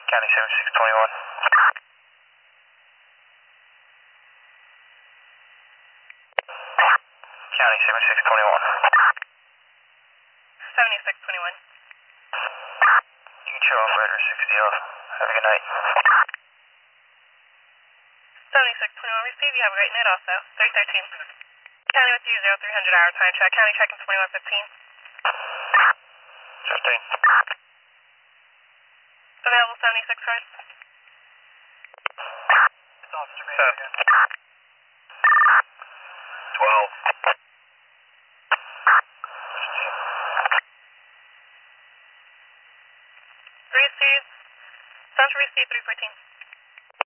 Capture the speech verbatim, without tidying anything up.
County seventy-six twenty-one. County seventy-six twenty-one. seventy-six twenty-one. You can show operator sixty off. Have a good night. seventy-six twenty-one received. You have a great night also. three thirteen. County with you, zero three hundred hour time check. County checking twenty-one fifteen. fifteen. Available seventy-six first. Set. twelve. Three C's. Central receive three fourteen.